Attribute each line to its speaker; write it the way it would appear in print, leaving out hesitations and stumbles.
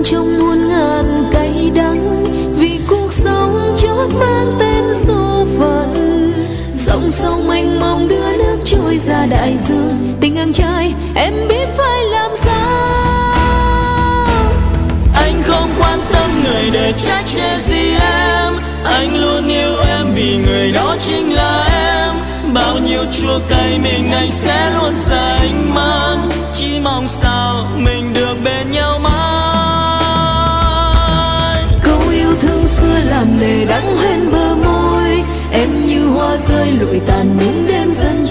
Speaker 1: thương trong muôn ngàn cay đắng, vì cuộc sống chót mang tên số phận. Dòng sông mênh mông đưa nước trôi ra đại dương, tình ngang trai em biết phải làm sao.
Speaker 2: Anh không quan tâm người để trách chê gì em, anh luôn yêu em vì người đó chính là em. Bao nhiêu chua cay mình anh sẽ luôn dành mang, chỉ mong sao mình được bên nhau mãi.
Speaker 1: Câu yêu thương xưa làm lệ đắng hoen bờ môi, em như hoa rơi lụi tàn những đêm dần